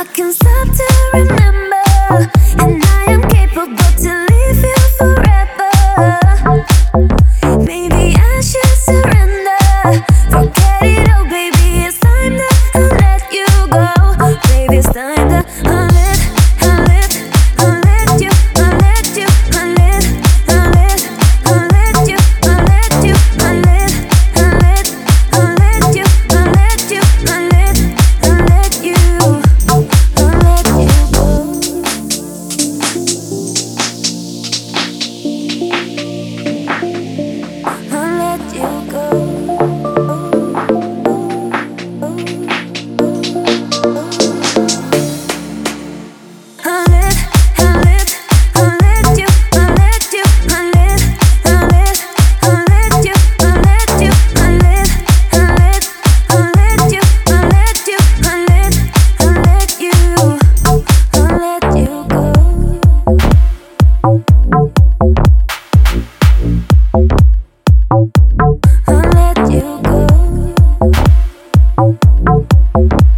can stop to remember, and I am capable to leave you forever. Maybe I should surrender. Forget it, oh baby, it's time to let you go. Baby, it's time to let you, let you, let you, let you, let you, let you, let you go.